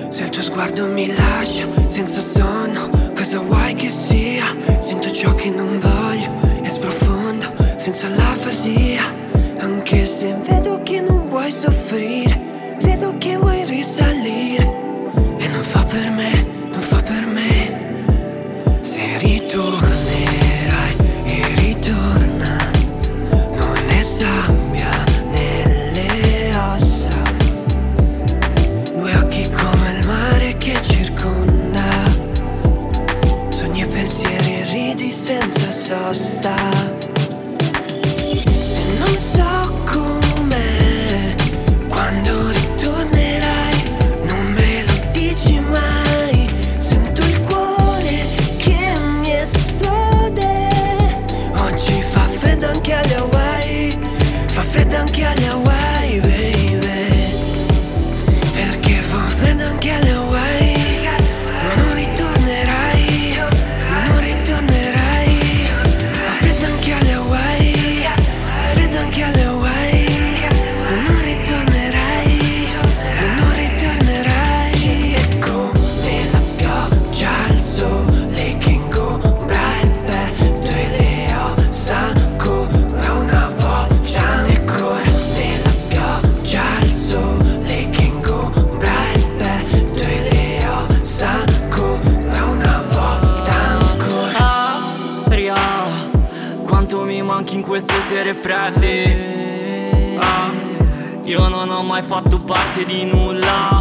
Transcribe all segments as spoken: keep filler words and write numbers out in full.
Se il tuo sguardo mi lascia senza sonno, cosa vuoi che sia? Sento ciò che non voglio e sprofondo senza l'afasia. Anche se vedo che non vuoi soffrire, vedo che vuoi risalire, e non fa per me, non fa per me. Se ritornerai e ritorna, non è sabbia nelle ossa, due occhi come il mare che circonda, sogni e pensieri e ridi senza sosta. Se non so com'è quando ritornerai, non me lo dici mai. Sento il cuore che mi esplode. Oggi fa freddo anche alle Hawaii, fa freddo anche alle Hawaii, baby. Perché fa freddo anche alle Hawaii, ma non ritornerai, ma non ritornerai. Fa freddo anche alle Hawaii, fa freddo anche alle Hawaii, ma non ritornerai, ma non ritornerai. È come la pioggia al sole che ingombra il petto e le ossa ancora una volta. È come la pioggia al sole che ingombra il petto e le ossa ancora una volta ancora. Aria, quanto mi manchi in queste sere fredde. Ah, io non ho mai fatto parte di nulla.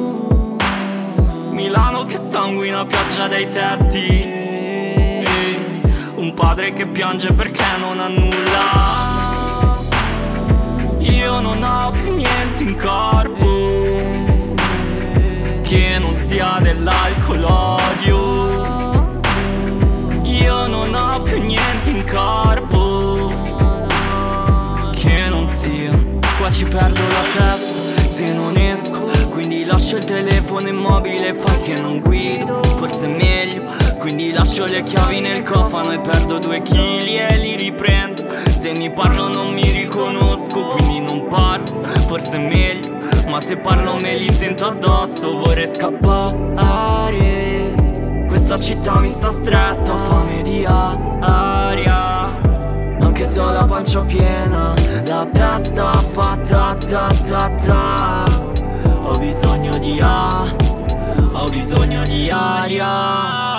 Milano che sanguina, pioggia dai tetti, e un padre che piange perché non ha nulla. Io non ho più niente in corpo che non sia dell'alcol odio. Io non ho più niente in corpo che non sia. Qua ci perdo la testa se non esco, quindi lascio il telefono immobile, fai che non guido, forse è meglio. Quindi lascio le chiavi nel cofano e perdo due chili e li riprendo. Se mi parlo non mi riconosco, quindi non parlo, forse è meglio. Ma se parlo me li sento addosso, vorrei scappare. Questa città mi sta stretta, ho fame di aria. Anche se ho la pancia piena, la testa fatta ta ta ta. Ho bisogno di a, ho bisogno di aria.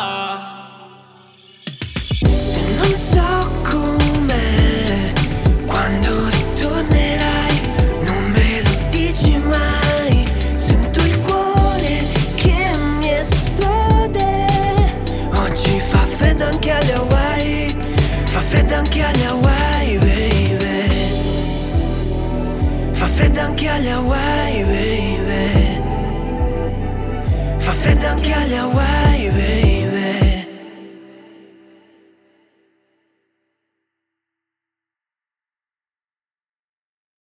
Se non so com'è quando ritornerai, non me lo dici mai. Sento il cuore che mi esplode. Oggi fa freddo anche alle Hawaii, fa freddo anche alle Hawaii, baby. Fa freddo anche alle Hawaii, baby. Fa freddo anche alle Hawaii.